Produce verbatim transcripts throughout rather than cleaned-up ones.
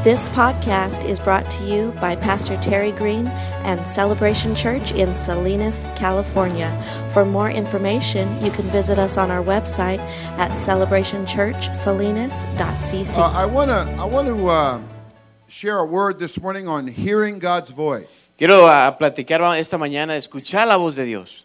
This podcast is brought to you by Pastor Terry Green and Celebration Church in Salinas, California. For more information, you can visit us on our website at celebration church salinas dot c c. Uh, I want to I want to uh, share a word this morning on hearing God's voice. Quiero uh, platicar esta mañana, escuchar la voz de Dios.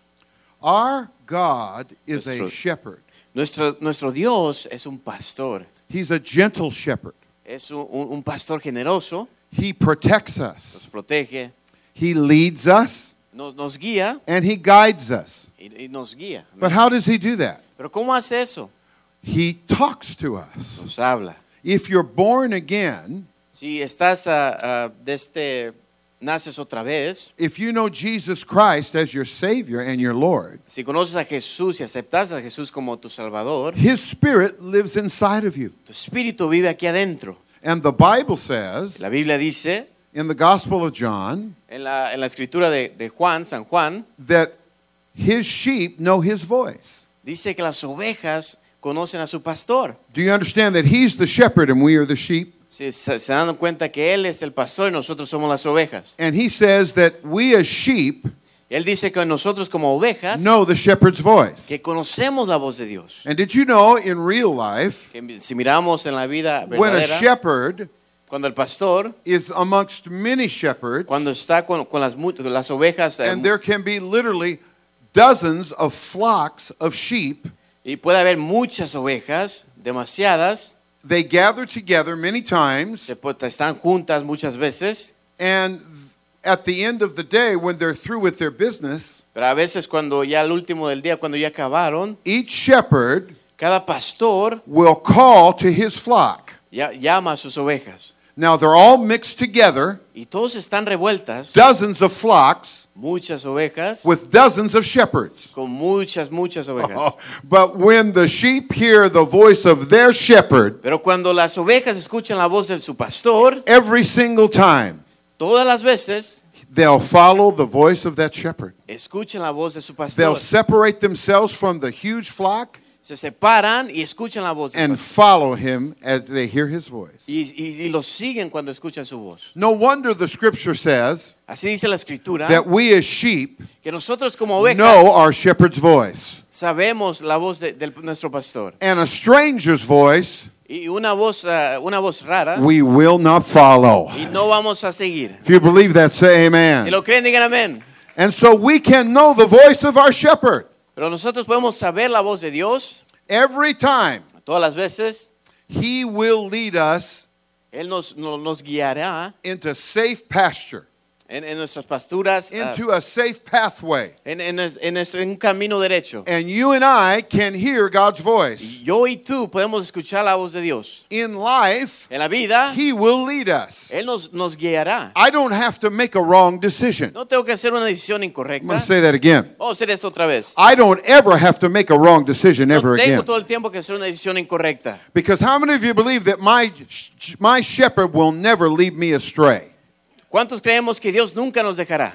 Our God is Nuestro- a shepherd. Nuestro, nuestro Dios es un pastor, He's a gentle shepherd. es un, un- un pastor generoso, He protects us. nos protege, He leads us nos, nos guía and he guides us. y, y nos guía. But how does he do that? Pero ¿cómo hace eso? He talks to us. Nos habla. If you're born again, Si estás ah, ah, desde, naces otra vez, if you know Jesus Christ as your Savior and your Lord, si conoces a Jesús y aceptas a Jesús como tu Salvador, His Spirit lives inside of you. tu espíritu vive aquí adentro. And the Bible says La Biblia dice in the Gospel of John en la, en la escritura de, de Juan, San Juan, that His sheep know His voice. dice que las ovejas conocen a su pastor. Do you understand that He's the shepherd and we are the sheep? Se, se, se dan cuenta que Él es el pastor y nosotros somos las ovejas. And He says that we as sheep Él dice que nosotros como ovejas, know the shepherd's voice. que conocemos la voz de Dios. And did you know in real life, Que si miramos en la vida when a verdadera, shepherd cuando el pastor, is amongst many shepherds, cuando está con, con las, mu- las ovejas, eh, and there can be literally dozens of flocks of sheep, y puede haber muchas ovejas, demasiadas, they gather together many times, se pu- están juntas muchas veces, and at the end of the day, when they're through with their business, pero a veces cuando ya al último del día, cuando ya acabaron, each shepherd cada pastor will call to his flock. ya, llama a sus ovejas. Now they're all mixed together, Y todos están revueltas, dozens of flocks muchas ovejas, with dozens of shepherds. con muchas, muchas ovejas. Oh, but when the sheep hear the voice of their shepherd, Pero cuando las ovejas escuchan la voz de su pastor, every single time todas las veces they'll follow the voice of that shepherd. escuchan la voz de su They'll pastor. separate themselves from the huge flock Se separan y escuchan la voz del and pastor. follow him as they hear his voice. Y, y, y los siguen cuando escuchan su voz. No wonder the scripture says Así dice la escritura, that we as sheep que nosotros como ovejas know our shepherd's voice. sabemos la voz de, de nuestro pastor. And a stranger's voice Y una voz, ah, una voz rara, we will not follow. y no vamos a seguir. If you believe that, say Si amen. lo creen, digan amén. And so we can know the voice of our shepherd Pero nosotros podemos saber la voz de Dios every time. todas las veces. He will lead us Él nos, nos, nos guiará into safe pasture, en, en nuestras pasturas, ah, into a safe pathway. en, en, nues- en nuestro- en un camino derecho. And you and I can hear God's voice. Y yo y tú podemos escuchar la voz de Dios. In life, En la vida, He will lead us. Él nos, nos guiará. I don't have to make a wrong decision. No tengo que hacer una decisión I'm incorrecta. going to say that again. Vamos a hacer esto otra vez. I don't ever have to make a wrong decision No ever tengo again. todo el tiempo que hacer una decisión incorrecta. Because how many of you believe that my, my shepherd will never lead me astray? ¿Cuántos creemos que Dios nunca nos dejará?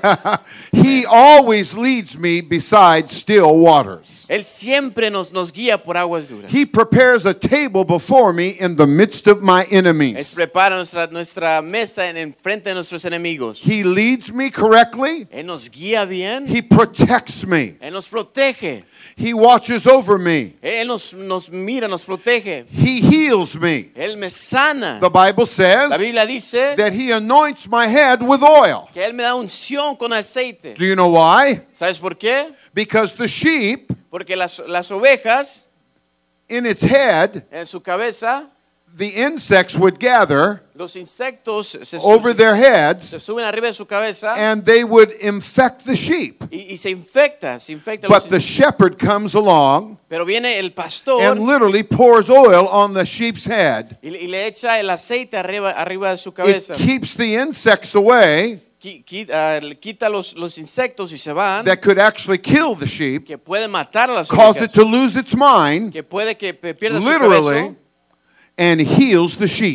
He always leads me beside still waters. Él siempre nos, nos guía por aguas duras. He prepares a table before me in the midst of my Él enemies. prepara nuestra, nuestra mesa en, en frente de nuestros enemigos. He leads me correctly. Él nos guía bien. He protects me. Él nos protege. He watches over me. Él nos, nos mira, nos protege. He heals me. Él me sana. The Bible La says Biblia dice that He anoints my head with oil. que Él me da unción con aceite. Do you know why? ¿Sabes por qué? Because the sheep Porque las, las ovejas in its head, en su cabeza, the insects would gather los insectos se, over su- their se heads suben arriba de su cabeza and they would infect the sheep. y, y se infecta, se infecta But los the in- shepherd comes along Pero viene el pastor and literally pours oil on the sheep's head. y, y le echa el aceite arriba, arriba de su It cabeza. keeps the insects away Qui- qui- ah, le quita los, los insectos y se van, that could actually kill the sheep, que pueden matar a las cause ovejas, it to lose its mind, que puede que pe- pierda su literally, cabeza and heals the sheep.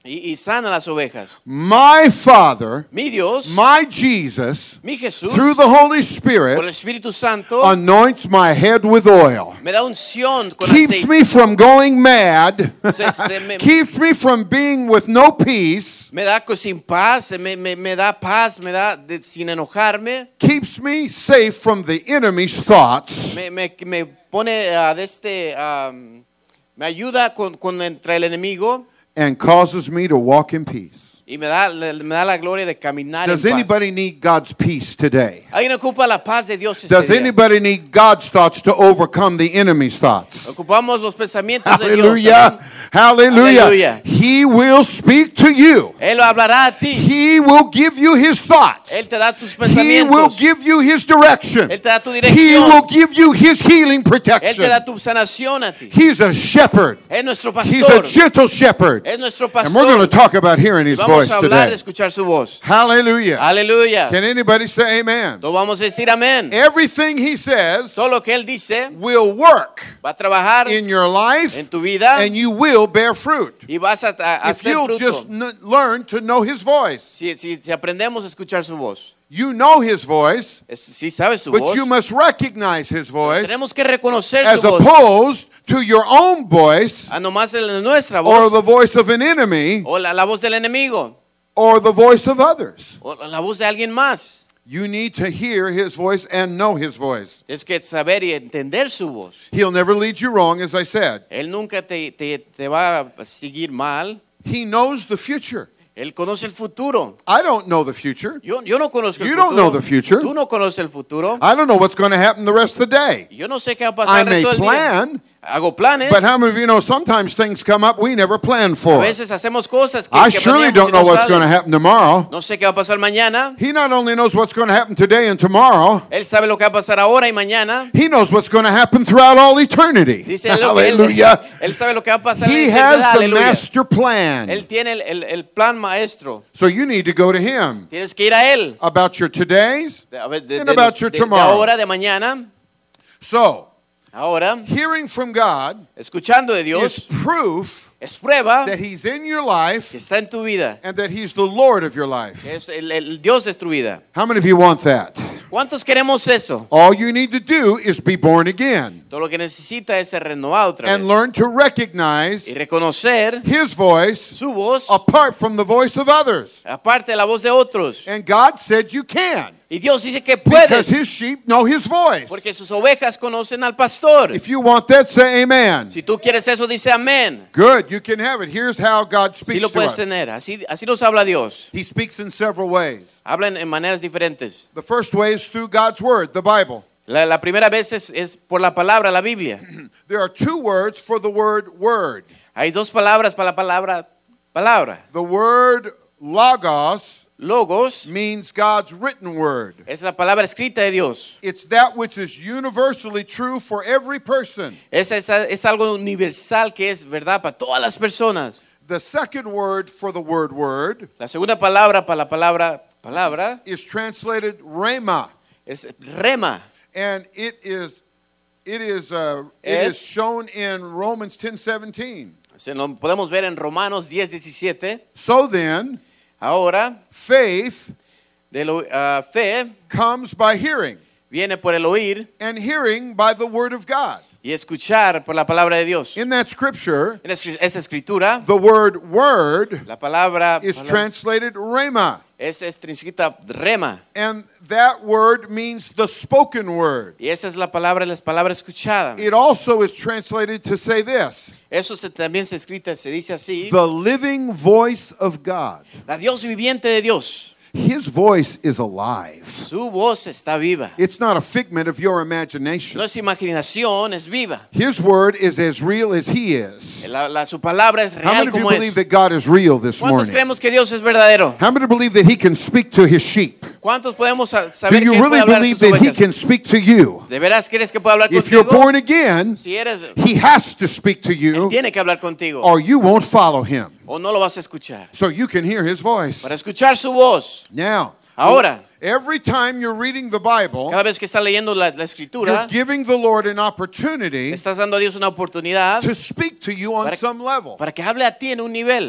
y, y sana las ovejas. My Father, Mi Dios, my Jesus, mi Jesús, through the Holy por el Spirit, Espíritu Santo, anoints my head with oil. me da unción con Keeps aceite. me from going mad. Se- se me- Keeps me from being with no peace. Me da co- sin paz, me, me, me da paz, me da de- sin enojarme. Keeps me safe from the enemy's thoughts. Me, me, me pone ah, de este, um, me ayuda con, contra el enemigo And causes me to walk in peace. y me da, le- me da la gloria de caminar Does en paz. anybody need God's peace today? ¿Alguien ocupa la paz de Dios este Does día? anybody need God's thoughts to overcome the enemy's thoughts? Ocupamos los pensamientos de Dios. Hallelujah. amén. Hallelujah. Hallelujah. He will speak to you. Él lo hablará a ti. He will give you his thoughts. Él te da tus He will pensamientos. give you his direction. Él te da tu He dirección. will give you his healing Él te protection. da tu sanación a ti. He's a shepherd. Es nuestro He's a pastor. gentle shepherd. Es nuestro And we're going to pastor. talk about hearing his Vamos voice a hablar de today. escuchar su voz. Hallelujah. Aleluya. Can anybody say amen? Todos vamos a decir amén. Everything he says Todo lo que él dice will work va a trabajar in your life, en tu vida and you will bear fruit. y vas a, a If hacer you'll fruto. just n- learn to know his voice. Si, si, si aprendemos a escuchar su voz. You know his voice, Es- Si sabes su but voz, you must recognize his voice tenemos que reconocer as su voz. opposed to your own voice A nomás el- nuestra or voz the voice of an enemy o la, la voz del enemigo or the voice of others. o la voz de alguien más. You need to hear his voice and know his voice. Es que saber y entender su voz. He'll never lead you wrong, as I said. Él nunca te, te, te va a seguir mal. He knows the future. Él conoce el futuro. I don't know the future. Yo, yo no conozco el You futuro. don't know the future. Tú no conoces el futuro. I don't know what's going to happen the rest of the day. Yo no sé qué va a I pasar el may resto del día. plan, Hago planes. but how many of you know sometimes things come up we never planned A for? veces hacemos cosas que, I que surely planeamos don't y know no what's salen. going to happen tomorrow. No sé qué va a pasar mañana. He not only knows what's going to happen today and tomorrow, Él sabe lo que va a pasar ahora y mañana. he knows what's going to happen throughout all eternity. Dice él, lo que él, Hallelujah. él sabe lo que va a pasar en He la eternidad. has the Aleluya. master plan. Él tiene el, el, el plan maestro. So you need to go to him Tienes que ir a él. about your todays. De, a ver, de- And de about los- your de- de tomorrow. ahora, de mañana. So, Ahora, hearing from God escuchando de is Dios proof es prueba that he's in your que life está en tu vida. and that he's the Lord of your life. Es el, el Dios de tu vida. How many of you want that? ¿Cuántos queremos eso? All you need to do is be born again Todo lo que necesita es ser renovado otra and vez. learn to recognize Y reconocer his voice su voz apart from the voice of others. aparte de la voz de otros. And God said you can Y Dios dice que because puedes. his sheep know his voice. Porque sus ovejas conocen al pastor. If you want that, say amen. Si tú quieres eso, dice amén. Good, you can have it. Here's how God Sí speaks lo to puedes us. tener. Así, así nos habla Dios. He speaks in several ways. Habla en, en maneras diferentes. The first way is through God's word, the Bible. La, la primera vez es, es por la palabra, la Biblia. There are two words for the word word. Hay dos palabras para la palabra palabra. The word logos Logos means God's written word. es la palabra escrita de Dios. It's that which is universally true for every person. Es, es, es algo universal que es verdad para todas las personas. The second word for the word word La segunda palabra para la palabra palabra is translated rhema, es rema. and it is it is uh, it is Es- shown in Romans ten seventeen. Se lo podemos ver en Romanos diez diecisiete. So then, Ahora, faith de lo- ah, fe comes by hearing, viene por el oír and hearing by the word of God. y escuchar por la palabra de Dios. In that scripture, En es- esa escritura, the word word la palabra, is palabra translated rhema, es, es escrita rema. and that word means the spoken word. Y esa es la palabra, las palabras escuchadas. It also is translated to say this: Eso se, también se escrita, se dice así. the living voice of God. La Dios viviente de Dios. His voice is alive. Su voz está viva. It's not a figment of your imagination. No es imaginación, es viva. His word is as real as he is. La, la- su palabra es How real many of you como believe es. that God is real this ¿Cuántos morning? creemos que Dios es verdadero? How many believe that he can speak to his sheep? ¿Cuántos podemos sa- Do saber que you Él puede really hablar a believe sus that he ovejas? can speak to you? ¿De veras crees que puede hablar If you're contigo? born again, Si eres, he has to speak to Él you tiene que hablar contigo. or you won't follow him. O no lo vas a escuchar. So you can hear his voice. Para escuchar su voz. Now, Ahora, every time you're reading the Bible, cada vez que estás leyendo la, la you're escritura, giving the Lord an opportunity estás dando a Dios una oportunidad to speak to you on Para- some level. para que hable a ti en un nivel.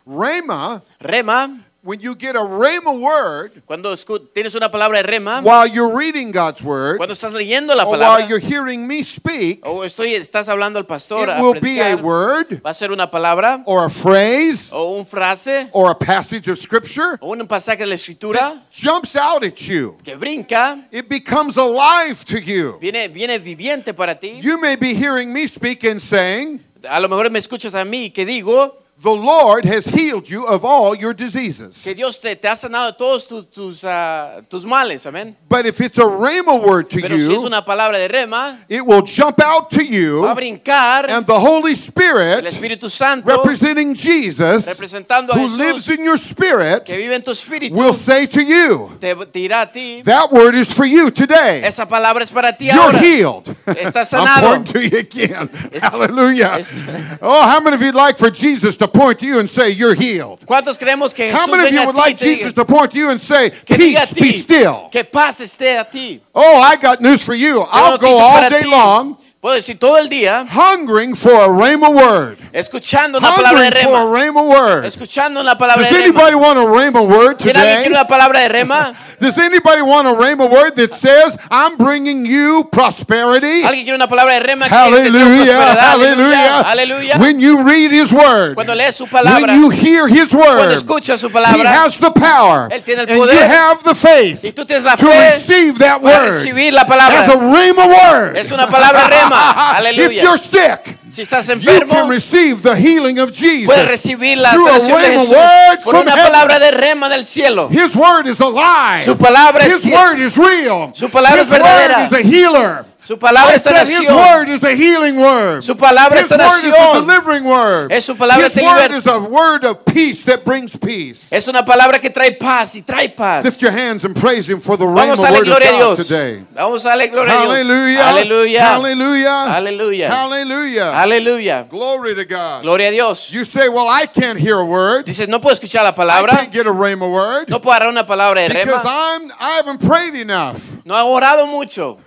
Rhema, Rema, when you get a rhema word, cuando escu- tienes una palabra de rema, while you're reading God's word, cuando estás leyendo la or while palabra, you're hearing me speak, o estoy, estás hablando al pastor, it a will be a predicar, word va a ser una palabra, or a phrase o un frase, or a passage of scripture o un pasaje de la escritura that jumps out at you. que brinca, It becomes alive to you. viene, viene viviente para ti. You may be hearing me speak and saying, A lo mejor me escuchas a mí que digo the Lord has healed you of all your diseases. que Dios te, te ha sanado de todos tus, tus, ah, tus males, amén. But if it's a rhema word to Pero si es you, una palabra de rema, it will jump out to va a you, brincar and the Holy el Spirit, Espíritu Santo representing Jesus, representando a who lives Jesús in your spirit, que vive en tu espíritu, will say to you, te dirá a ti, that word is for you today. esa palabra es para ti You're ahora. healed. Estás I'm sanado. pointing to you again. Es- Hallelujah. es- Oh, how many of you'd like for Jesus to point to you and say, you're healed? ¿Cuántos creemos que How Jesús many of venga you a would ti y like te diga, Jesus to point to you and say, que diga a peace, be ti, still? que paz esté a ti? Oh, I got news for you. I'll go noticias all para day ti. long Puedo decir todo el día hungering for a rhema word. escuchando una palabra de Hungering for a rema, rhema word. escuchando una palabra Does de rema. anybody want a rhema word ¿Quién alguien today? quiere una palabra de rema? Does anybody want a rhema word that says, I'm bringing you prosperity? ¿Alguien quiere una palabra de rema que te dé Hallelujah, prosperidad? hallelujah. Aleluya. When you read his word, Cuando lees su palabra, when you hear his cuando word, escuchas su he palabra, has the power, Él tiene el and poder, you have the faith y tú tienes la to fe receive that para word recibir la as palabra. a rhema word. Es una palabra rema. If Aleluya. you're sick, Si estás you enfermo, can receive the healing of Jesus puedes recibir la through a sanación de rhema Jesús word por from una heaven. palabra de rema del cielo. His word is alive. Su palabra es His cier- word is real. Su palabra His es verdadera. word is a healer. Su palabra I es said his sanación. word is a healing word. Su palabra es His word is a sanación. delivering word. Es su palabra His te word liber- is a word of peace that brings peace. Es una palabra que trae paz y trae paz. Lift your hands and praise him for the Vamos rhema a darle word of gloria a God Dios. today. Vamos a darle gloria a Dios. Hallelujah. Aleluya. Hallelujah. Aleluya. Hallelujah. Aleluya. Glory to God. Gloria a Dios. You say, well, I can't hear a word. Dices, no puedo escuchar la I palabra. can't get a rhema word No puedo agarrar una palabra de because rema. I'm, I haven't prayed enough. No he orado mucho.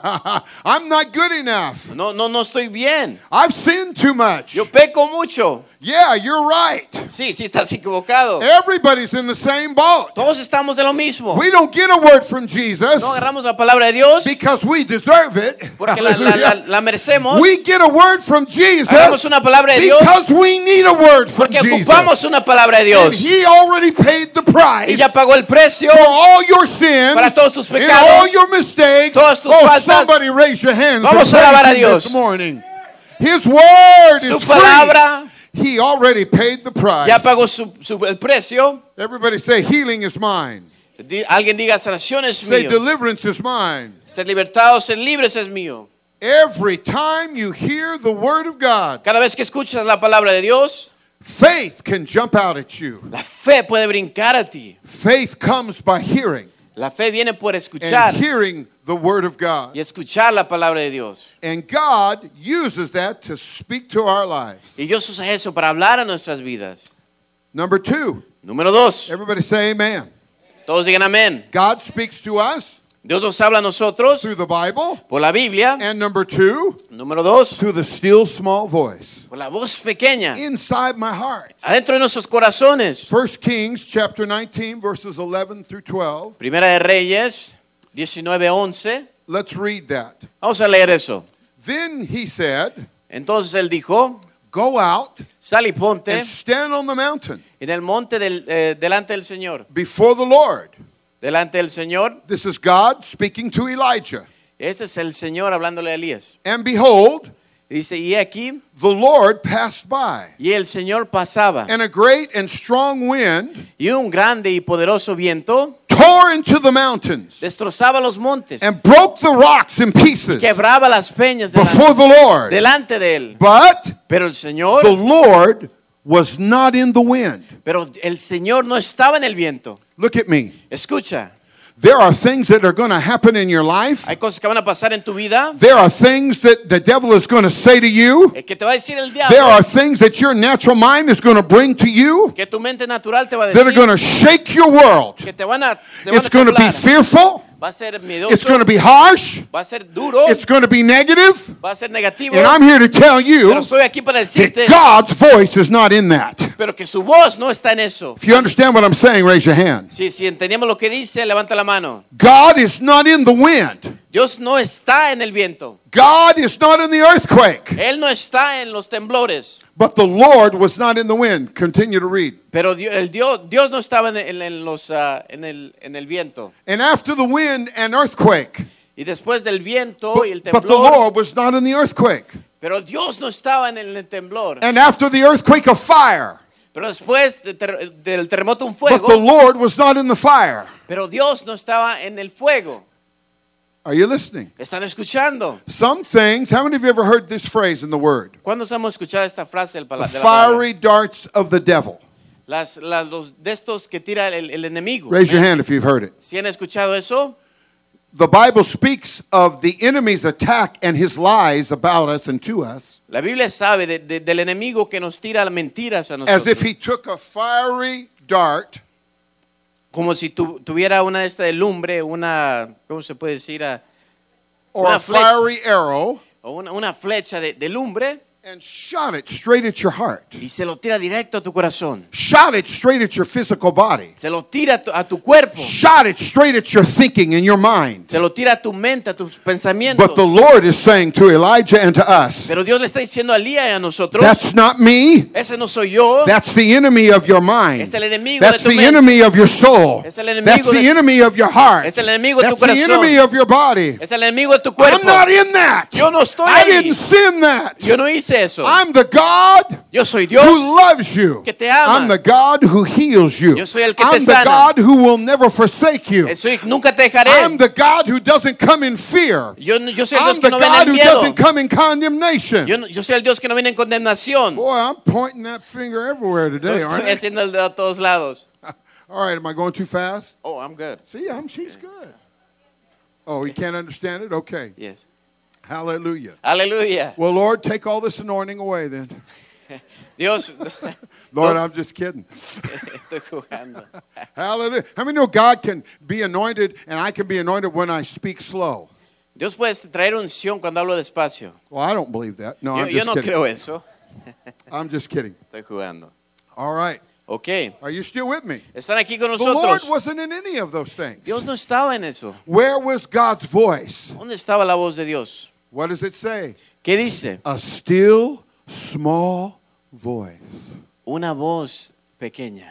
I'm not good enough. No, no, no estoy bien. I've sinned too much. Yo peco mucho. Yeah, you're right. Sí, sí estás equivocado. Everybody's in the same boat. Todos estamos en lo mismo. We don't get a word from Jesus No agarramos la palabra de Dios because we deserve it. porque la, la, la, la merecemos. We get a word from Jesus Agarramos una palabra de Dios because we need a word from porque Jesus. ocupamos una palabra de And Dios. he already paid the Y price ya pagó el precio for all your sins para todos tus and pecados, all your mistakes. todas tus Oh, faltas. somebody raise your hands Vamos and a alabar a praise him Dios. this morning. His word Su is free. palabra He already paid the price. ya pagó su, su- el precio. Everybody say, healing is mine. Di- Alguien diga, sanación es Say, mío. deliverance is mine. Ser libertados, ser libres es mío. Every time you hear the word of God, Cada vez que escuchas la palabra de Dios, faith can jump out at you. la fe puede brincar a ti. Faith comes by hearing, La fe viene por escuchar and hearing the word of God. y escuchar la palabra de Dios. And God uses that to speak to our lives. Y Dios usa eso para hablar a nuestras vidas. Number two, Número dos. everybody say amen. Todos digan amén. God speaks to us Dios nos habla a nosotros through the Bible. por la Biblia. And number two, Número dos. through the still small voice Por la voz pequeña. inside my heart. Adentro de nuestros corazones. First Kings chapter nineteen verses eleven through twelve. Primera de Reyes, diecinueve once. Let's read that. Vamos a leer eso. Then he said, Entonces él dijo, go out sal y ponte and stand on the mountain en el monte del, eh, delante del Señor. before the Lord. Delante del Señor. This is God speaking to Elijah. Este es el Señor hablándole a Elías. And behold, Dice, y aquí, the Lord passed by, y el Señor pasaba, and a great and strong wind y un grande y poderoso viento tore into the mountains destrozaba los montes, and broke the rocks in pieces quebraba las peñas before delante, the Lord. delante de él. But Pero el Señor, the Lord was not in the wind. pero el Señor no estaba en el viento. Look at me. Escucha, There are things that are going to happen in your life. hay cosas que van a pasar en tu vida, There are things that the devil is going to say to you. eh, que te va a decir el There diablo, are things that your natural mind is going to bring to you que tu mente natural te va a that are going decir, to shake your world. que te van a, te van It's a going to be temblar. fearful. Va a ser It's miedoso, going to be harsh. va a ser duro, It's going to be negative. va a ser negativo. And I'm here to tell you Pero estoy aquí para decirte that God's voice is not in that. Pero que su voz no está en eso. If you understand what I'm saying, raise your hand. Si, si entendemos lo que dice, levanta la mano. God is not in the wind. Dios no está en el viento. God is not in the earthquake. Él no está en los temblores. But the Lord was not in the wind. Continue to read. Pero Dios, el Dios, Dios no estaba en, el, en los, uh, en, el, en el viento. And after the wind and earthquake. Y después del viento y el But, but the temblor. Lord was not in the earthquake. Pero Dios no estaba en el, en el temblor. And after the earthquake, a fire. Pero después de ter, del terremoto un But fuego. the Lord was not in the fire. Pero Dios no estaba en el fuego. Are you listening? ¿Están escuchando? Some things, how many of you ever heard this phrase in the Word? ¿Cuándo hemos escuchado esta frase del pala- The de la palabra? fiery darts of the devil. Las, las, los de estos que tira el, el enemigo. Raise your hand if you've heard it. ¿Sí han escuchado eso? The Bible speaks of the enemy's attack and his lies about us and to us La Biblia sabe de, de, del enemigo que nos tira mentiras a as nosotros. if he took a fiery dart Como si tu, tuviera una de estas de lumbre, una, ¿cómo se puede decir? Ah, or Una a flecha. fiery arrow o una, una flecha de, de lumbre and shot it straight at your heart. y se lo tira directo a tu corazón. Shot it straight at your physical body. Se lo tira a tu, a tu cuerpo. Shot it straight at your thinking and your mind. Se lo tira a tu mente, a tus pensamientos. But the Lord is saying to Elijah and to us, Pero Dios le está diciendo a Elías y a nosotros, that's not me. ese no soy yo. That's the enemy of your mind. Es el enemigo That's de tu the mente. enemy of your soul. Es el enemigo That's the de- enemy of your heart. Es el enemigo de tu That's the corazón. enemy of your body. Es el enemigo de tu cuerpo. I'm not in that. Yo no estoy I ahí. didn't sin that. Yo no hice eso. I'm the God Yo soy Dios. who loves you. que te ama. I'm the God who heals you. Yo soy el que te I'm the sana. God who will never forsake you. Soy, nunca te dejaré. I'm the God who doesn't come in fear. Yo, yo soy el I'm Dios the que no viene God en who miedo. doesn't come in condemnation. Yo, no- yo soy el Dios que no viene en condenación. Boy, I'm pointing that finger everywhere today, Estoy aren't I? haciendo el dedo a todos lados. All right, am I going too fast? Oh, I'm good. See, I'm, she's good. Oh, you can't understand it? Okay. Yes. Hallelujah. Aleluya. Well, Lord, take all this anointing away then. Dios. Lord, I'm just kidding. Estoy jugando. Hallelujah. How many know God can be anointed and I can be anointed when I speak slow? Dios puede traer unción cuando hablo despacio. Well, I don't believe that. No, Yo, I'm yo just no kidding. creo eso. I'm just kidding. Estoy jugando. All right. Ok. Are you still with me? Están aquí con The Lord nosotros. wasn't in any of those things. Dios no estaba en eso. Where was God's voice? ¿Dónde estaba la voz de Dios? What does it say? ¿Qué dice? A still small voice. Una voz pequeña.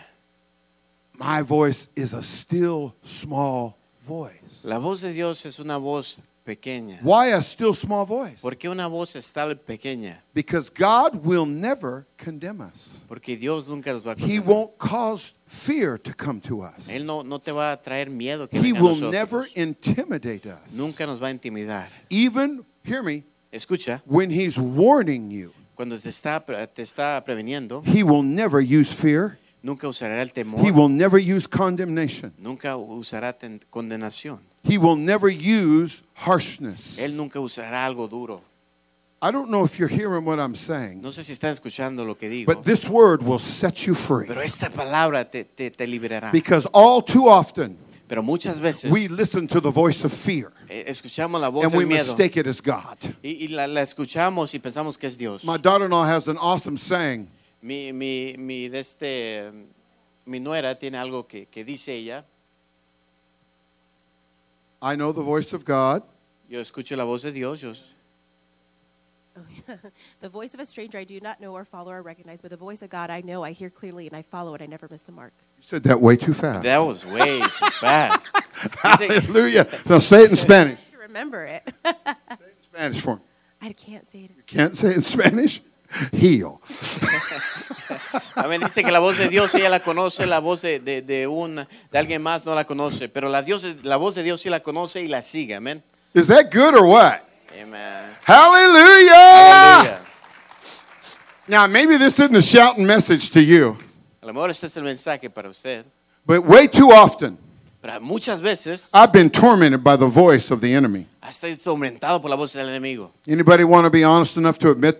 My voice is a still small voice. La voz de Dios es una voz pequeña. Why a still small voice? ¿Por qué una voz estable pequeña? Because God will never condemn us. Porque Dios nunca nos va a He condenar. won't cause fear to come to us. Él no, no te va a traer miedo que He venga a will nosotros. never intimidate us. Nunca nos va a intimidar. Even, hear me, Escucha, when He's warning you, cuando te está, te está preveniendo, He will never use fear. nunca usará el temor, He will never use condemnation. nunca usará ten- condenación. He will never use harshness. Él nunca usará algo duro. I don't know if you're hearing what I'm saying, No sé si están escuchando lo que digo, but this word will set you free. pero esta palabra te, te, te liberará. Because all too often, Pero muchas veces we listen to the voice of fear eh, escuchamos la voz and we del miedo mistake it as God. y, y la, la escuchamos y pensamos que es Dios. My daughter-in-law has an awesome saying. Mi, mi, mi, de este, mi nuera tiene algo que, que dice ella. I know the voice of God. Yo escucho la voz de Dios. Yo, The voice of a stranger I do not know or follow or recognize, but the voice of God I know, I hear clearly, and I follow it. I never miss the mark. You said that way too fast. that was way too fast. Dice, Hallelujah. So say it in Spanish. To remember it. Say it in Spanish for me. I can't say it. You can't say it in Spanish? Heal. a mí dice que la voz de Dios ella la conoce, la voz de, de, de, un, de alguien más no la conoce, pero la, Dios, la voz de Dios sí la conoce y la sigue. Amén. Is that good or what? Amen. Hallelujah. Aleluya. Now, maybe this isn't a shouting message to you, A lo mejor este es el mensaje para usted, but way too often, pero muchas veces I've been tormented by the voice of the enemy. ha estado atormentado por la voz del enemigo. Anybody want to be honest enough to admit that?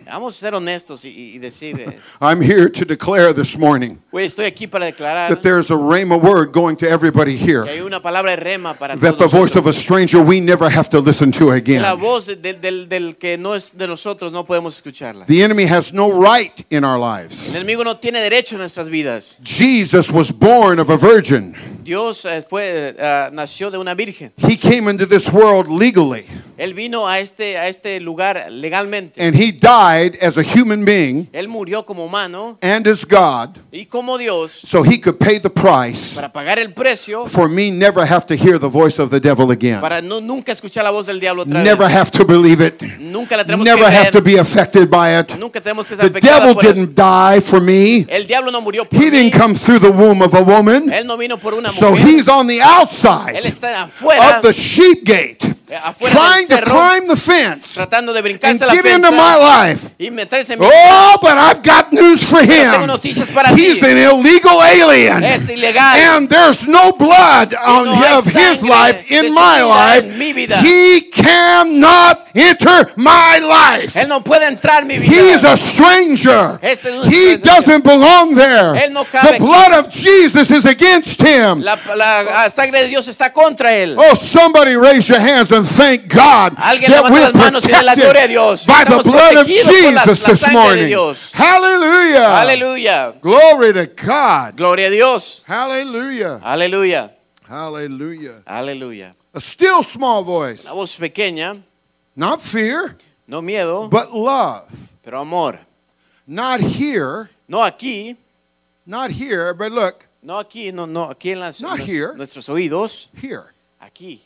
Vamos a ser honestos y, y decir, eh, I'm here to declare this morning güey, estoy aquí para declarar that there's a rhema word going to everybody que here. hay una palabra de rema para That todos the voice of a nosotros. stranger we never have to listen to Que la again. voz de- del, del, del que no es de nosotros no podemos escucharla. The enemy has no right in our lives. El enemigo no tiene derecho en nuestras vidas. Jesus was born of a virgin. Dios eh, fue, eh, nació de una virgen. He came into this world legally, Él vino a este, a este lugar legalmente. and he died as a human being Él murió como humano and as God, y como Dios so he could pay the price para pagar el precio, for me never have to hear the voice of the devil again. para no, nunca escuchar la voz del diablo otra Never vez. have to believe it. Nunca la tenemos Never que have to creer. be affected by it. Nunca tenemos que ser The afectados devil por eso. didn't die for me. El diablo no murió por He mí. didn't come through the womb of a woman. Él no vino por una So mujer. he's on the Él outside está afuera, of the sheep gate, eh, afuera trying del to cerro, climb the fence tratando de and brincarse la get into my fensa life. y meterse en mi Oh, but I've got news for tengo him. noticias para He's ti. an illegal alien. Es ilegal. And there's no blood on no hay of his sangre life de in su my vida life. en mi vida. He cannot enter my life. Él no puede entrar en mi vida. He's a stranger. Es un He extranjero. doesn't belong there. Él no cabe The aquí. blood of Jesus is against him. La, la sangre de Dios está contra él. Oh, somebody raise your hands and thank God Alguien that levanta we're las manos y dé la gloria a protected Dios. by the Estamos blood of protegidos por la- Jesus la this sangre de morning. Dios. Hallelujah. Aleluya. Glory to God. Gloria a Dios. Hallelujah. Aleluya. Hallelujah. Aleluya. A still small voice. Una voz pequeña, Not fear, no miedo, but love. pero amor. Not here, No aquí, not here, but look, no aquí, no, no aquí en las, Not nues- here. nuestros oídos. here. Aquí.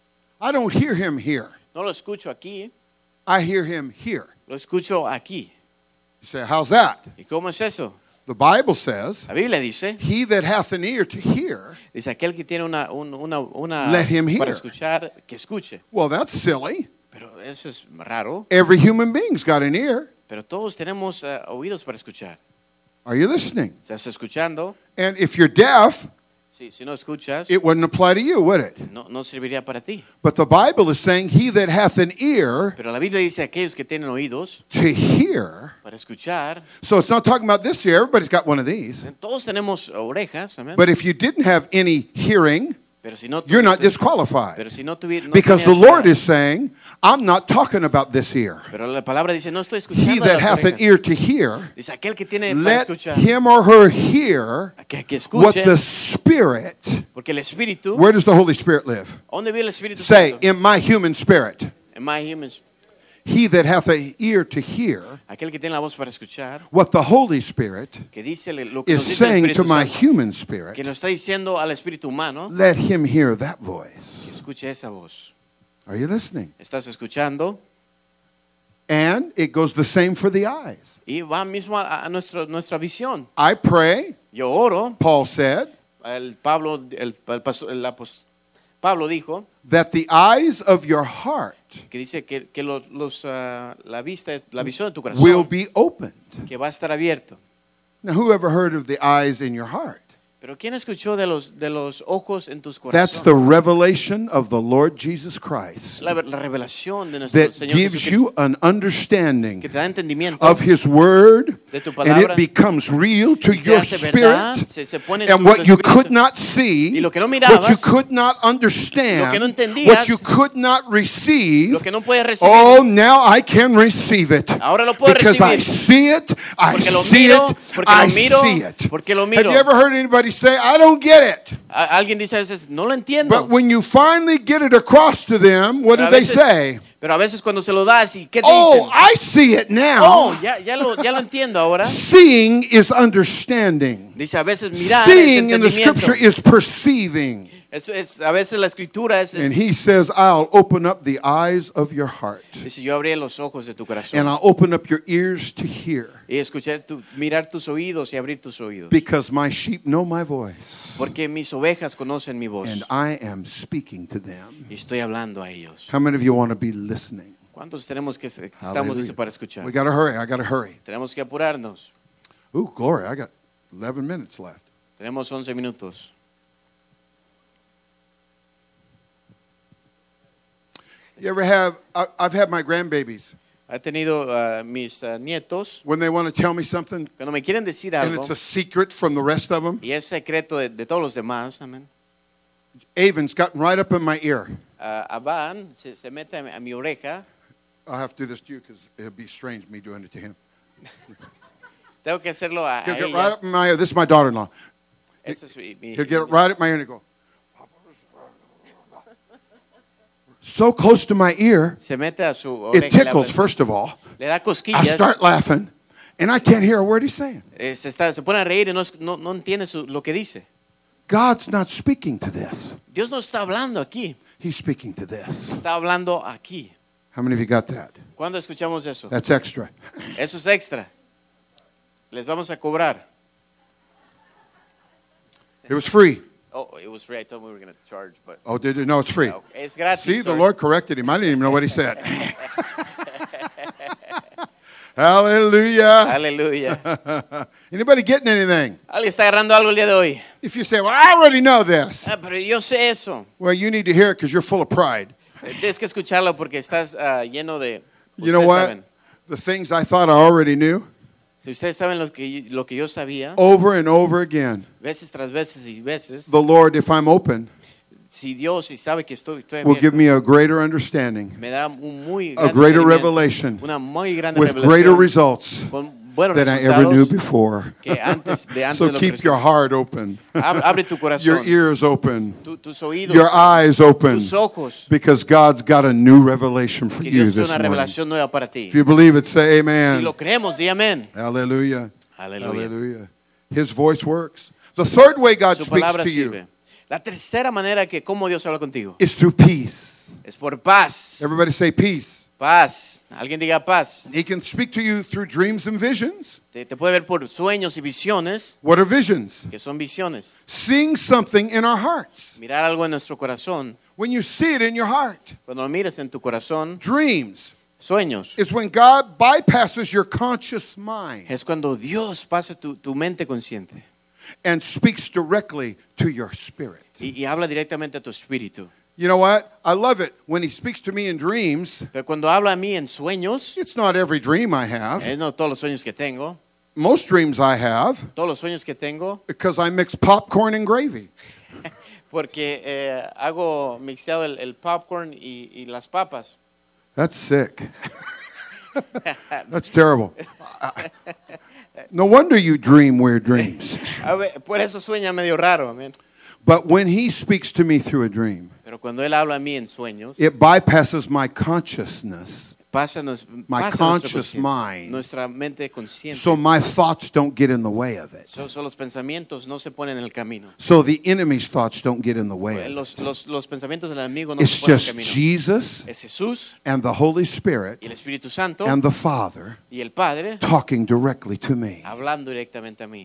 I don't hear him here. No lo escucho aquí, I hear him here. lo escucho aquí. You say, how's that? ¿Y cómo es eso? The Bible says, La Biblia dice, he that hath an ear to hear. dice aquel que tiene una, un- una, una Let him hear. para escuchar, que escuche. Well, that's silly. Pero eso es raro. Every human being's got an ear. Pero todos tenemos eh, oídos para escuchar. Are you listening? ¿Estás escuchando? And if you're deaf, Sí, si no escuchas, it wouldn't apply to you, would it? no, no serviría para ti. But the Bible is saying, he that hath an ear Pero la Biblia dice aquellos que tienen oídos to hear. para escuchar. So it's not talking about this ear. Everybody's got one of these. Todos tenemos orejas, amén. But if you didn't have any hearing, Pero si no, you're not tu- disqualified. pero si no tuvi- no Because the tenías- Lord is saying, I'm not talking about this ear. Pero la palabra dice, no estoy He escuchando that las hath an orejas. ear to hear, Dice aquel que tiene para let escuchar, him or her hear que, que what escuche, the Spirit, porque el Espíritu, where does the Holy Spirit live? ¿dónde vive el Espíritu Say, Santo? in my human spirit. En my humans, He that hath an ear to hear aquel que tiene la voz para escuchar, what the Holy Spirit que dice lo que is nos dice el saying to Espíritu my Santo, human que spirit, nos está diciendo al espíritu humano, let him hear that que voice. escuche esa voz. Are you listening? ¿Estás escuchando? And it goes the same for the eyes. Y va mismo a, a nuestro, nuestra visión. I pray, Yo oro, Paul said, el Pablo, el, el pastor- el apos- Pablo dijo that the eyes of your heart que dice que, que los, los, ah, la vista, la visión de tu will corazón, be opened. que va a estar abierto. Now, who ever heard of the eyes in your heart? Pero ¿quién escuchó de los, de los ojos en tus That's corazones? the revelation of the Lord Jesus Christ La, la revelación de nuestro that Señor gives Jesucristo, you an understanding que te da entendimiento of His Word, de tu and it palabra, becomes real to y se your hace verdad, spirit. se, se pone en And tu what you espíritu. could not see, Y lo que no what mirabas, you could not lo que understand, no entendías, what you could not receive, lo que no puedes recibir, oh, now I can receive it. ahora lo puedo Because I recibir. see it, I Porque lo see miro, it, porque I lo miro, see it. porque lo Have miro. you ever heard anybody say, I don't get it? A- alguien dice a veces, no lo entiendo. But when you finally get it across to them, what Pero do a they veces- say? Pero a veces cuando se lo das, ¿y qué te Oh, dicen? I see it now. Oh, ya, ya, lo, ya lo entiendo ahora. Seeing is understanding. Dice, a veces mirar es Seeing in the entendimiento. scripture is perceiving. Es, es- a veces la escritura es, es- And he says, I'll open up the eyes of your heart. dice, yo abriré los ojos de tu corazón And I'll open up your ears to hear. y escuchar tu, mirar tus oídos y abrir tus oídos. Because my sheep know my voice. Porque mis ovejas conocen mi voz And I am speaking to them. y estoy hablando a ellos. How many of you want to be listening? ¿Cuántos tenemos que que estamos Hallelujah. listos para escuchar? We got to hurry. I got to hurry. Tenemos que apurarnos. Ooh, glory. I got eleven minutes left. Tenemos once minutos. You ever have, I, I've had my grandbabies. He tenido uh, mis uh, nietos when they want to tell me something cuando me quieren decir and algo it's a secret from the rest of them. y es secreto de, de todos los demás. Amén. Avon's gotten right up in my ear. Uh, Abán se, se mete a mi, a mi oreja. I'll have to do this to you because it'll be strange me doing it to him. Tengo que hacerlo a, a He'll get ella. right up in my ear. This is my daughter-in-law. Esta es mi, mi- He'll get right up my ear and he'll go, so close to my ear, se mete a su it oreja. y le tickles, habla- first of all. Le da I cosquillas. start laughing, and I can't hear a word he's saying. eh, se, está, se pone a reír y no, es- no, no entiende su- lo que dice. God's not speaking to this. Dios no está hablando aquí. He's speaking to this. Está hablando aquí. How many of you got that? ¿Cuándo escuchamos eso? That's extra. Eso es extra. Les vamos a cobrar. It was free. Oh, it was free. I thought we were going to charge, but Oh, did you? No, it's free. no, es gratis. See, the sorry. Lord corrected him. I didn't even know what he said. Hallelujah. Aleluya. Anybody getting anything? ¿Alguien está agarrando algo el día de hoy? If you say, well, I already know this. Ah, pero yo sé eso. Well, you need to hear it because you're full of pride. Eh, Tienes que escucharlo porque estás ah, lleno de... You know ustedes what? saben. The things I thought I already knew, Si ustedes saben lo que, lo que yo sabía, over and over again, veces tras veces y veces, the Lord, if I'm open, si Dios y sabe que estoy, estoy will give abierto, me a greater understanding, me da un muy a grande greater entendimiento, revelation, una muy grande with greater revelación, results con buenos than I ever knew resultados before. que antes de antes So de lo que keep your recibí. heart open, Ab- Abre tu your corazón, ears open, tu- tus oídos, your eyes open, tus ojos, because God's got a new revelation for que you Dios tiene this una morning. revelación nueva para ti. If you believe it, say Si amen. lo creemos, di amén. Hallelujah. Aleluya. Hallelujah. His voice works. The third way God Su speaks palabra to you sirve. La tercera manera que cómo Dios habla contigo is through peace. es por paz. Everybody say peace. Paz. Alguien diga paz. He can speak to you through dreams and visions. Te, te puede ver por sueños y visiones, What are visions? que son visiones. Seeing something in our hearts. Mirar algo en nuestro corazón. When you see it in your heart. Cuando lo miras en tu corazón, Dreams sueños. is when God bypasses your conscious mind Es cuando Dios pasa tu, tu mente consciente and speaks directly to your spirit. y, y habla directamente a tu espíritu. You know what? I love it. When he speaks to me in dreams, Pero cuando habla a mí en sueños, it's not every dream I have. es no todos los sueños que tengo, Most dreams I have todos los sueños que tengo, because I mix popcorn and gravy. porque eh, hago mixteado el, el popcorn y, y las papas. That's sick. That's terrible. I- No wonder you dream weird dreams. A ver, por eso sueña medio raro, amén. But when he speaks to me through a dream, Pero cuando él habla a mí en sueños, it bypasses my consciousness. pasa, nos, My pasa conscious nuestro consciente, mind. nuestra mente consciente. So my thoughts don't get in the way of it. So, so los pensamientos no se ponen en el camino. So the enemy's thoughts don't get in the way of it. Los, los, los pensamientos del enemigo no It's se ponen en el just camino. Jesus Es Jesús and the Holy Spirit y el Espíritu Santo and the Father y el Padre talking directly to me. hablando directamente a mí.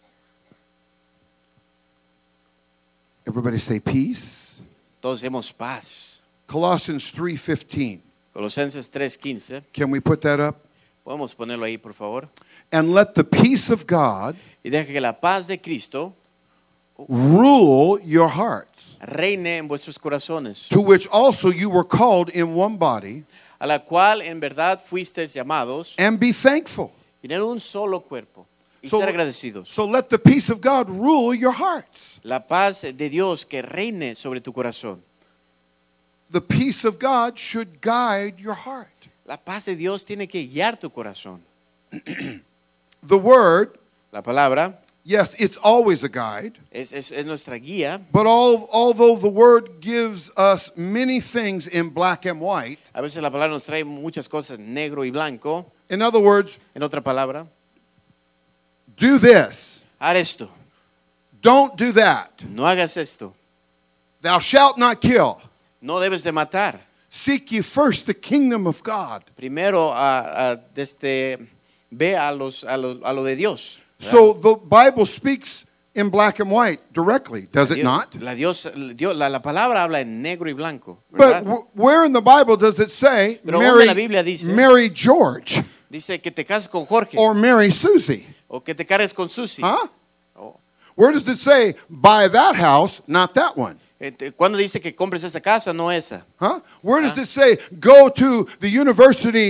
Everybody say peace. Todos demos paz. Colossians three fifteen. Colosenses tres quince. Can we put that up? Podemos ponerlo ahí, por favor. And let the peace of God Y deja que la paz de Cristo rule your hearts, reine en vuestros corazones, to which also you were called in one body, a la cual en verdad fuisteis llamados, and be thankful. y tener un solo cuerpo y So- ser agradecidos. So let the peace of God rule your hearts. La paz de Dios que reine sobre tu corazón. The peace of God should guide your heart. La paz de Dios tiene que guiar tu corazón. The word, La palabra yes, it's always a guide, es, es, es nuestra guía. but all, although the word gives us many things in black and white, A veces la palabra nos trae muchas cosas negro y blanco. in other words, En otra palabra, do this, haz esto, don't do that. no hagas esto, Thou shalt not kill. no debes de matar. Seek ye first the kingdom of God. Primero a, a, desde, ve a, los, a, lo, a lo de Dios. ¿verdad? So the Bible speaks in black and white directly, does it Dios- not? La, Dios, Dios- la, la palabra habla en negro y blanco. But ¿verdad? w- where in the Bible does it say Pero ¿dónde la marry, Biblia dice? marry George Dice que te cases con Jorge or marry Susie? o que te cases con Susi. Huh? O, Where does it say buy that house, not that one? eh, te- ¿Cuándo dice que compres esa casa, no esa? Huh? Where does Huh? it say go to the University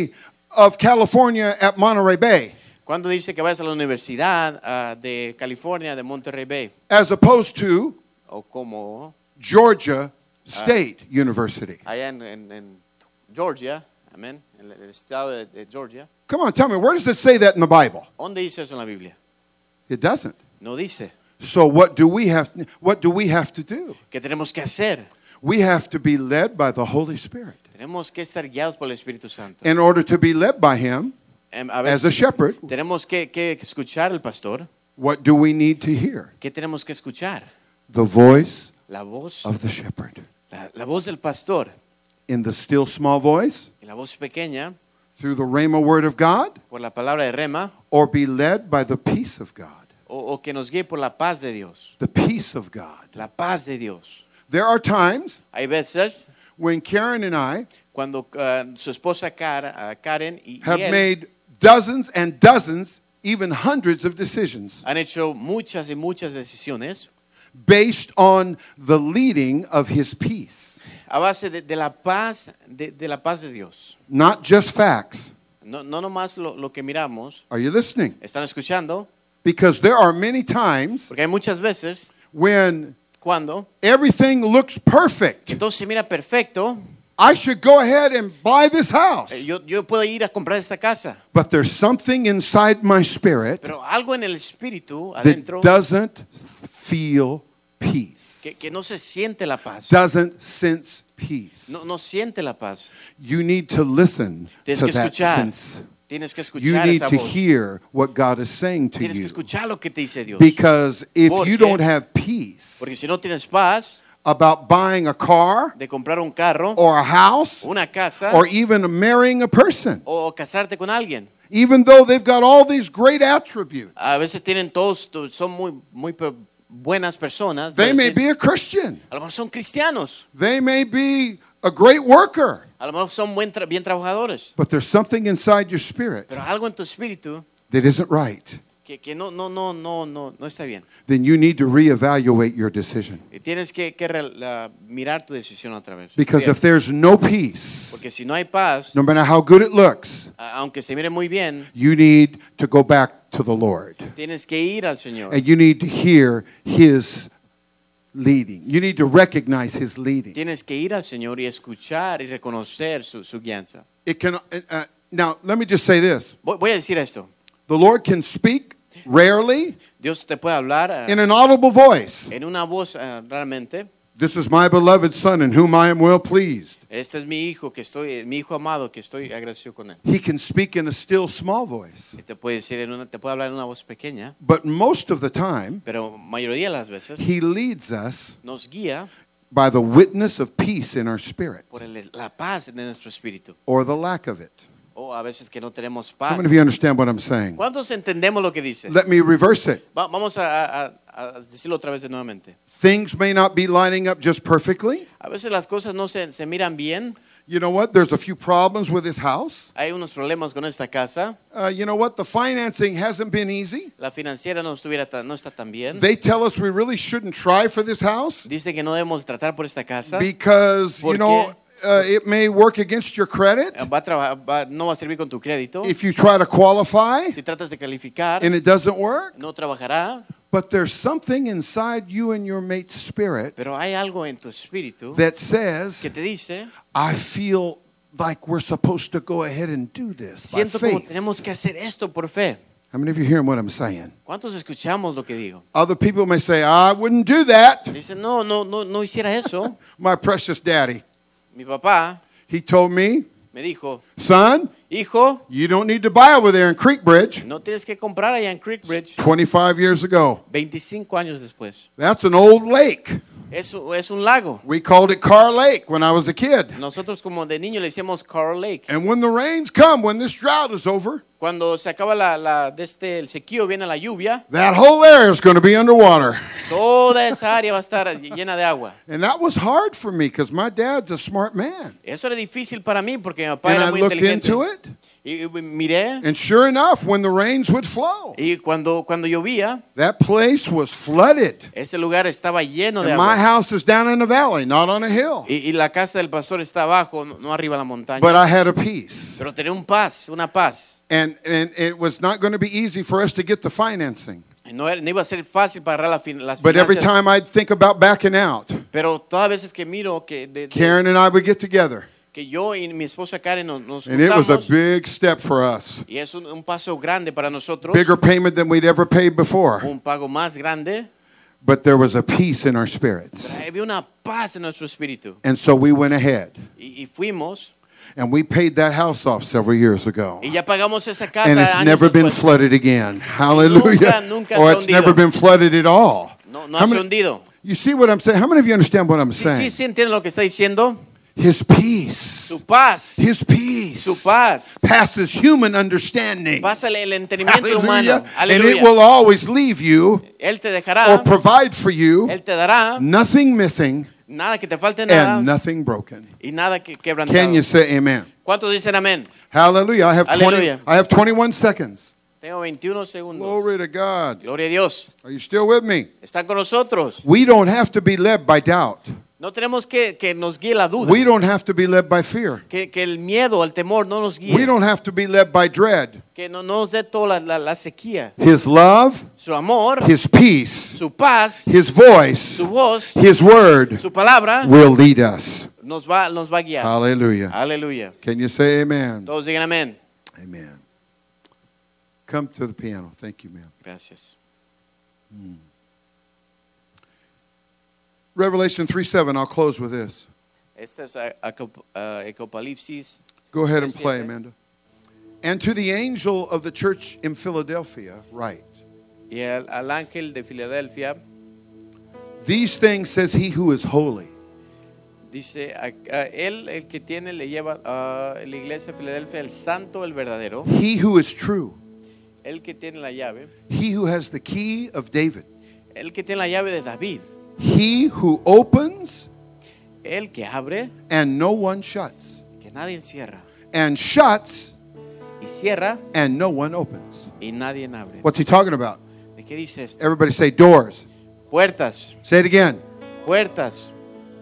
of California at Monterey Bay Cuando dice que vayas a la Universidad ah, de California de Monterey Bay, as opposed to o como Georgia State University? allá en, en- en Georgia, amén, en el estado de, de Georgia. Come on, tell me, where does it say that in the Bible? ¿Dónde dice eso en la Biblia? It doesn't. No dice. So what do we have what do we have to do? ¿Qué tenemos que hacer? We have to be led by the Holy Spirit. Tenemos que estar guiados por el Espíritu Santo. In order to be led by him Em, a as a veces shepherd, tenemos que, que escuchar al pastor. what do we need to hear? ¿Qué tenemos que escuchar? The voice La voz, of the shepherd. la, la voz del pastor. In the still small voice, Y la voz pequeña, through the Rhema word of God, por la palabra de rema, or be led by the peace of God. o, o que nos guíe por la paz de Dios. The peace of God. La paz de Dios. There are times Hay veces when Karen and I cuando ah, su esposa Cara- ah, Karen y, y have él made dozens and dozens, even hundreds of decisions han hecho muchas y muchas decisiones based on the leading of his peace. a base de, de la paz de, de la paz de Dios. Not just facts. No, no nomás lo, lo que miramos. Are you listening? ¿Están escuchando? Because there are many times Porque hay muchas veces when cuando everything looks perfect. todo se mira perfecto. I should go ahead and buy this house. eh, Yo, yo puedo ir a comprar esta casa. But there's something inside my spirit Pero algo en el espíritu that adentro doesn't feel peace, que, que no se siente la paz. doesn't sense peace. No, no siente la paz. You need to listen Tienes to que that escuchar. sense. Tienes que You escuchar need esa to voz. hear what God is saying to Tienes que you. escuchar lo que te dice Dios. Because if ¿Por you qué? don't have peace Porque si no tienes paz about buying a car de comprar un carro, or a house una casa or even marrying a person, o casarte con alguien, even though they've got all these great attributes, a veces tienen todos, to- son muy, muy pe- buenas personas. they puede may ser- be a Christian. a lo mejor son cristianos, They may be a great worker. a lo mejor son buen tra- bien trabajadores, But there's something inside your spirit pero algo en tu espíritu that isn't right. que, que no, no, no, no, no, no está bien. Then you need to reevaluate your decision. Y tienes que, que re- la- mirar tu decisión otra vez. Because Bien. if there's no peace, Porque si no hay paz, no matter how good it looks, a- aunque se mire muy bien, you need to go back to the Lord. tienes que ir al Señor. And you need to hear His leading. You need to recognize His leading. Tienes que ir al Señor y escuchar y reconocer su, su guianza. It can. Uh, uh, now, let me just say this: Voy, voy a decir esto. the Lord can speak rarely Dios te puede hablar ah, in an audible voice. en una voz ah, realmente. This is my beloved Son, in whom I am well pleased. Este es mi hijo que estoy, mi hijo amado que estoy agradecido con él. He can speak in a still small voice. Y te puede decir en una, te puede hablar en una voz pequeña, But most of the time, pero mayoría de las veces He leads us nos guía by the witness of peace in our spirit, por el- la paz de nuestro espíritu. or the lack of it. O a veces que no tenemos How paz. many of you understand what I'm saying? ¿Cuántos entendemos lo que dice? Let me reverse it. Va- vamos a, a- a decirlo otra vez de nuevamente. Things may not be lining up just perfectly. A veces las cosas no se, se miran bien. You know what? There's a few problems with this house. Hay unos problemas con esta casa. Uh, you know what? The financing hasn't been easy. La financiera no, estuviera tan- no está tan bien. They tell us we really shouldn't try for this house Dice que no debemos tratar por esta casa. because, ¿Por you know, uh, it may work against your credit Va a traba- va- no va a servir con tu crédito. if you try to qualify Si tratas de calificar, and it doesn't work. no trabajará. But there's something inside you and your mate's spirit Pero hay algo en tu espíritu that says, que te dice, I feel like we're supposed to go ahead and do this by siento como faith. tenemos que hacer esto por fe. How many of you hearing what I'm saying? ¿Cuántos escuchamos lo que digo? Other people may say, I wouldn't do that. Dice, no, no, no, no hiciera eso. My precious daddy, Mi papá he told me, me dijo, son, hijo, you don't need to buy over there in Creek Bridge. no tienes que comprar allá en Creekbridge. twenty-five years ago. veinticinco años después. That's an old lake. Es, es un lago. We called it Carr Lake when I was a kid. Nosotros como de niño le decíamos Carl Lake. And when the rains come, when this drought is over, Cuando se acaba la, la, de este, el sequío, viene la lluvia, that whole area is going to be underwater. toda esa área va a estar llena de agua. And that was hard for me because my dad's a smart man. Eso era difícil para mí porque mi papá And era I muy looked inteligente. into it. Y, y miré, And sure enough, when the rains would flow, y cuando, cuando llovía, that place was flooded. ese lugar estaba lleno de And my agua. house is down in the valley, not on a hill. Y, y la casa del pastor está abajo, no, no arriba de la montaña. But I had a peace. Pero tenía un paz, una paz. And, and it was not going to be easy for us to get the financing. Y No, era- no iba a ser fácil para agarrar la fin- las But every finanzas. time I'd think about backing out, Pero todas veces que miro que, de- de- Karen and I would get together. que yo y mi esposa Karen nos, nos And it was a juntamos, big step for us. y es un, un paso grande para nosotros, Bigger payment than we'd ever paid before. un pago más grande, But there was a peace in our spirits. pero había una paz en nuestro espíritu. And so we went ahead. Y, y fuimos, And we paid that house off several years ago. y ya pagamos esa casa And it's años never been después. flooded again. Hallelujah. nunca Or se ha it's never hundido. been flooded at all. No, no How ha se many- hundido. You see what I'm saying? How many of you understand what I'm Sí, sí, saying? sí, entienden lo que está diciendo. His peace. Su paz, His peace su paz, passes human understanding. pasa el, el entendimiento Hallelujah. humano. And it Aleluya. will always leave you Él te or dejará, provide for you Él te dará, nothing missing nada que te falte nada and nothing broken. y nada que Can quebrantado. you say amen? ¿Cuántos dicen amén? Hallelujah. I have twenty, Hallelujah. I have twenty-one seconds. Tengo veintiuno segundos. Glory to God. Gloria a Dios. Are you still with me? Están con nosotros. We don't have to be led by doubt. No tenemos que que nos guíe la duda. We don't have to be led by fear. Que, que el miedo, el temor no nos guíe. We don't have to be led by dread. Que no, no nos dé toda la, la, la sequía. His love, Su amor, His peace, su paz, His voice, su voz, His word su palabra will lead us. nos va, nos va a guiar. Hallelujah. Aleluya. Can you say amen? Todos digan amén. Amen. Come to the piano. Thank you, ma'am. Gracias. Revelation three seven. I'll close with this. Este es a- a- a- Apocalipsis. Go ahead and Tres play, siete. Amanda. And to the angel of the church in Philadelphia, write. Y al, al ángel de Filadelfia These things says he who is holy. dice, a- a- él el que tiene le lleva a la iglesia de Filadelfia, el santo, el verdadero, He who is true. el que tiene la llave, He who has the key of David. el que tiene la llave de David, He who opens el que abre, and no one shuts. que nadie encierra, And shuts y cierra and no one opens. y nadie abre. What's he talking about? ¿De qué dice esto? Everybody say doors. Puertas, Say it again. puertas.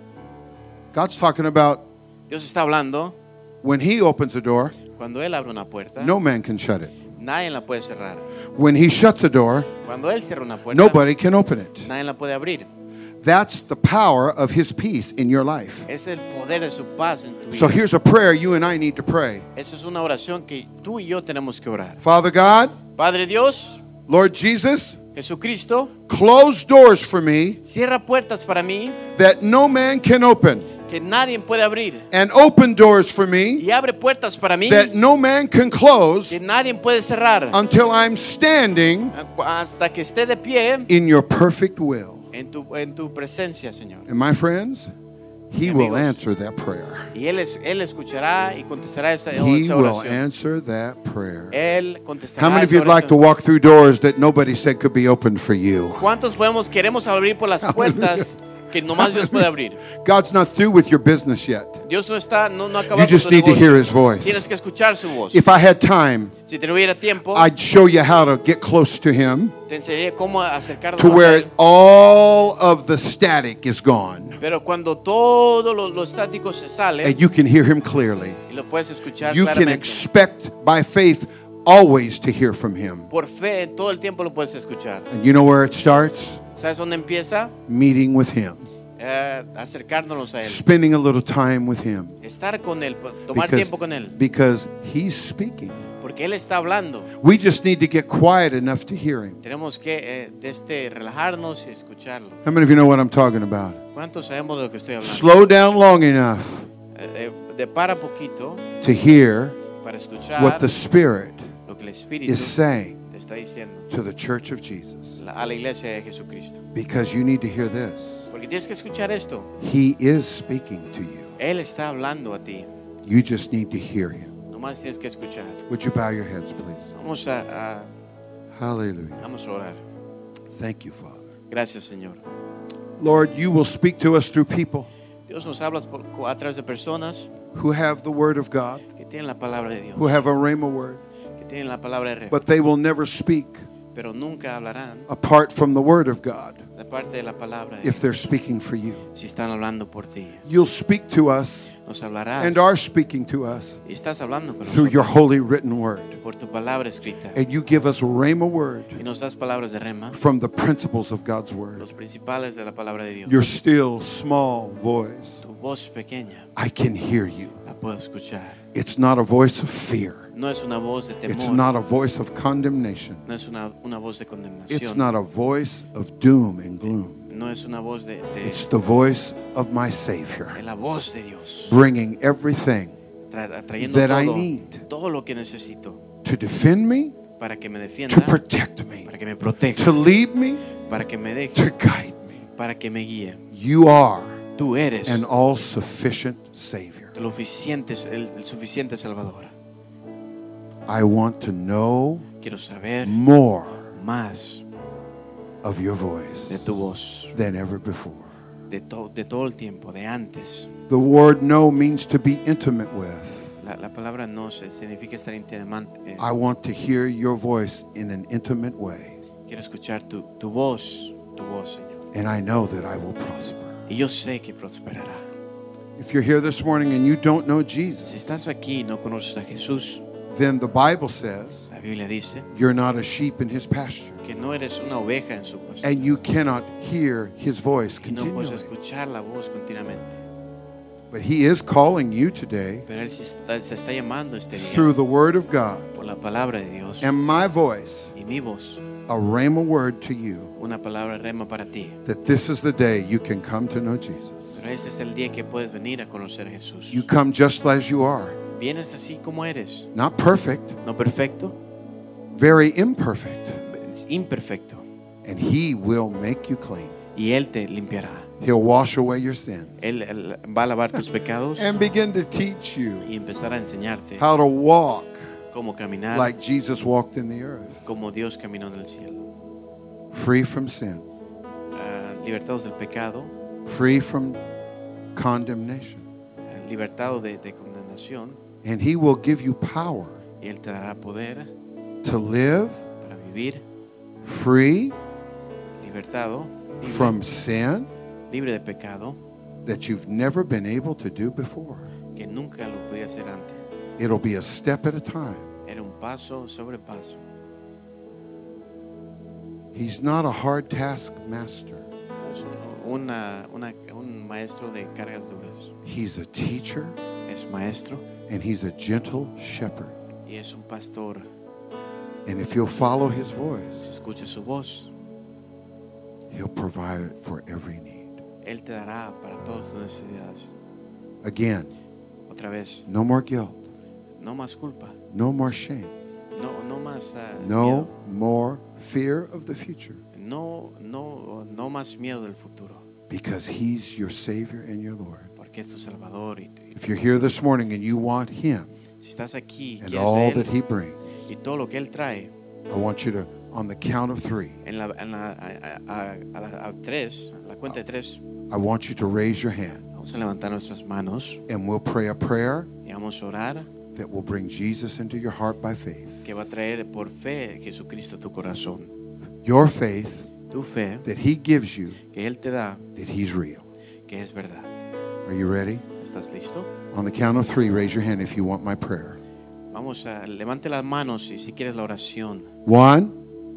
God's talking about Dios está hablando, when he opens a door, cuando él abre una puerta, no man can shut it. nadie la puede cerrar. When he shuts a door, Cuando él cierra una puerta, nobody can open it. nadie la puede abrir. That's the power of his peace in your life. Es el poder de su paz en tu vida. So here's a prayer you and I need to pray. Esa es una oración que tú y yo tenemos que orar. Father God, Padre Dios, Lord Jesus, Jesucristo, close doors for me cierra puertas para mí that no man can open, que nadie puede abrir. and open doors for me Y abre puertas para mí that no man can close que nadie puede cerrar until I'm standing hasta que esté de pie in your perfect will. en tu, en tu presencia, Señor. And my friends, he will Amigos. answer that prayer. Y Él, es, él escuchará y contestará esa, He esa will oración. answer that prayer. Él contestará How many of esa you'd like to oración. walk through doors that nobody said could be opened for you? ¿Cuántos podemos, queremos abrir por las puertas que nomás Dios puede abrir? God's not through with your business yet. Dios no está, no, no acaba You con just tu need to negocio. hear his voice. Tienes que escuchar su voz. If I had time, Si tuviera tiempo, I'd show you how to get close to him te enseñaría cómo acercarnos to más a where Él. all of the static is gone Pero cuando todo lo, lo estático se sale and you can hear him clearly. y lo puedes escuchar You can claramente, expect by faith always to hear from him. por fe todo el tiempo lo puedes escuchar. And you know where it starts? ¿Sabes dónde empieza? Meeting with him, Eh, acercándonos a Él. spending a little time with him. Estar con Él, tomar Because, tiempo con Él. because he's speaking. Porque Él está hablando. We just need to get quiet enough to hear him. Tenemos que eh, desde relajarnos y escucharlo. How many of you know what I'm talking about? ¿Cuántos sabemos de lo que estoy hablando? Slow down long enough Eh, eh, de para poquito to hear para escuchar what the Spirit lo que el Espíritu is saying te está diciendo to the church of Jesus. la- a la iglesia de Jesucristo. Because you need to hear this. Porque tienes que escuchar esto. He is speaking to you. Él está hablando a ti. You just need to hear him. Nomás tienes que escuchar. Would you bow your heads, please? Vamos a, a- Hallelujah. vamos a orar. Thank you, Father. Gracias, Señor. Lord, you will speak to us through people Dios nos habla por- a través de personas who have the Word of God, que tienen la palabra de Dios, who have a rhema word, que tienen la palabra de rema, but they will never speak pero nunca hablarán apart from the word of God de parte de la palabra de if Dios. they're speaking for you. Si están hablando por ti, You'll speak to us nos hablarás and are speaking to us y estás hablando con through your nosotros holy written word. por tu palabra escrita, And you give us rhema word y nos das palabras de rema, from the principles of God's word. los principales de la palabra de Dios. Your still small voice, Tu voz pequeña I can hear you. la puedo escuchar. It's not a voice of fear. No es una voz de It's temor, not a voice of condemnation. no es una, una voz de It's condenación, not a voice of doom and gloom. no es una voz de, de, It's the voice of my Savior, de la voz de Dios, bringing everything tra- trayendo that I todo, need todo lo que necesito to defend me, para que me to defienda, protect me, para que me proteja, to lead me, para que me deje, to guide me. para que me guíe. You are Tú eres an all-sufficient Savior. el suficiente, el, el suficiente Salvador. I want to know Quiero saber more más of your de voice tu voz, than ever before. de, to- de todo el tiempo, de antes. The word know means to be intimate with. La, la palabra no se- significa estar íntimamente. eh, I want to hear your voice in an intimate way, Quiero escuchar tu, tu voz, tu voz, Señor. and I know that I will prosper. Y yo sé que prosperará. If you're here this morning and you don't know Si Jesus, estás aquí y no conoces a Jesús, then the Bible says la Biblia dice you're not a sheep in his pasture, que no eres una oveja en su pastor. and you cannot hear his voice Y no puedes continually. escuchar la voz continuamente. But he is calling you today Pero Él se está, se está llamando este día through the word of God por la palabra de Dios and my voice, y mi voz, a rhema word to you, una palabra rema para ti. that this is the day you can come to know Jesus. Pero este es el día que puedes venir a conocer a Jesús. You come just as you are, Vienes así como eres, not perfect, no perfecto, very imperfect, es imperfecto. and he will make you clean. Y Él te limpiará. He'll wash away your sins Él, él va a lavar tus pecados and begin to teach you y empezar a enseñarte how to walk cómo caminar like Jesus walked in the earth, como Dios caminó en el cielo. free from sin, Ah, libertados del pecado, free from condemnation. ah, libertado de, de condenación. And he will give you power Y Él te dará poder to live para vivir free libertado, libre, from sin libre de pecado, that you've never been able to do before. que nunca lo podía hacer antes. It'll be a step at a time. Era un paso sobre paso. He's not a hard task master. Es un, una, una, un maestro de cargas duras. He's a teacher Es maestro and he's a gentle shepherd. y es un pastor. And if you'll follow his Si voice, escucha su voz, he'll provide for every need. Él te dará para todas tus necesidades. Again, Otra vez, no more guilt, no más culpa, no more shame, no, no más ah, no miedo, more fear of the future, no, no, no más miedo del futuro, because he's your Savior and your Lord. porque es tu Salvador. Y, y If you're here this morning and you want him si estás aquí, and quieres all de that él he brings, y todo lo que Él trae, I want you to, on the count of three, en la, en la, a, a- a la- a tres, a la cuenta de tres, I want you to raise your hand vamos a levantar nuestras manos and we'll pray a prayer y vamos a orar that will bring Jesus into your heart by faith. que va a traer por fe Jesucristo a tu corazón. Your faith Tu fe that he gives you que Él te da, that he's real. que es verdad. Are you ready? ¿Estás listo? On the count of three, raise your hand if you want my prayer. Vamos a, levante las manos y si quieres la oración. One,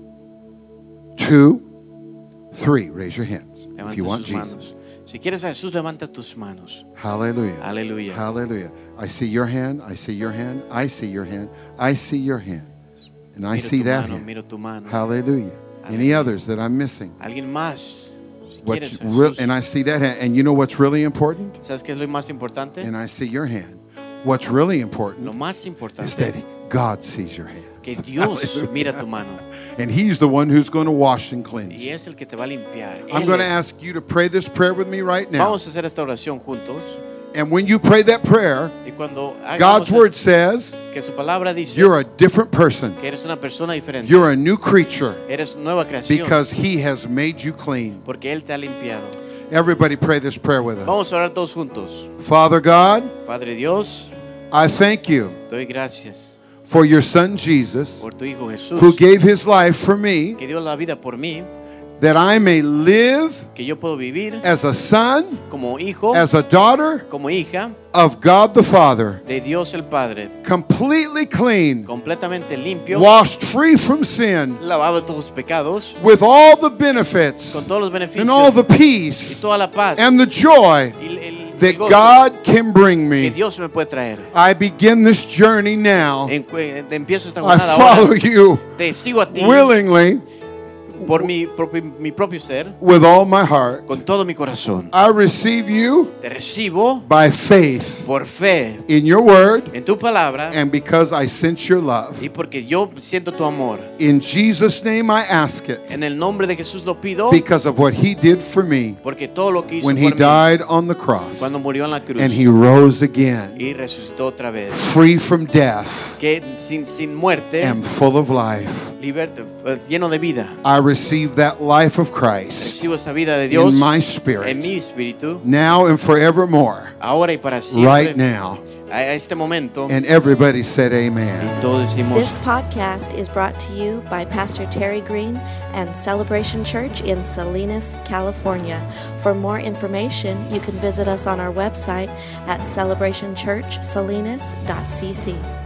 two, three. Raise your hands if Levanta you want sus Jesus. manos. Si quieres a Jesús, levanta tus manos. Hallelujah. Aleluya. Hallelujah. I see your hand. I see your hand. I see your hand. I see your hand. And I Miro see tu that mano, hand. miro tu mano. Hallelujah. Any others that I'm missing? Alguien más. Si What's quieres a real, Jesús. and I see that hand. And you know what's really important? ¿Sabes qué es lo más importante? And I see your hand. What's really Lo important más is importante that God sees your hand. que Dios mira tu mano And he's the one who's going to wash and cleanse y you. es el que te va a limpiar. I'm Él going to es. ask you to pray this prayer with me right now. Vamos a hacer esta oración juntos And when you pray that prayer, y cuando hagamos God's word says que su palabra dice you're a different person. que eres una persona diferente, You're a new creature eres nueva creación because he has made you clean. porque Él te ha limpiado. Everybody pray this prayer with us. Vamos a orar todos juntos. Father God, Padre Dios, I thank you Doy gracias for your son Jesus, por tu Hijo Jesús, who gave his life for me, que dio la vida por mí, that I may live que yo puedo vivir as a son, como hijo, as a daughter como hija of God the Father, de Dios el Padre, completely clean, completamente limpio, washed free from sin, lavado de todos los pecados, with all the benefits con todos los beneficios and all the y pease toda la paz and the joy y el, el that gozo God can bring que me. Dios me puede traer. I begin this journey now. En- eh, empiezo esta I jornada follow ahora. you Te sigo a ti willingly por mi propio, mi propio ser, with all my heart. con todo mi corazón. I receive you Te recibo by faith por fe in your word en tu palabra and because I sense your love. y porque yo siento tu amor. In Jesus' name I ask it En el nombre de Jesús lo pido because of what he did for me porque todo lo que hizo when por he mí died on the cross cuando murió en la cruz and he rose again, y resucitó otra vez, free from death que sin, sin muerte, and full of life. liber- eh, lleno de vida. I receive that life of Christ Recibo esa vida de Dios in my en spirit mi espíritu, now and forevermore, ahora y para siempre, right now. a a este momento. And everybody said amen. Y todos decimos, This podcast is brought to you by Pastor Terry Green and Celebration Church in Salinas, California. For more information, you can visit us on our website at celebration church salinas dot c c.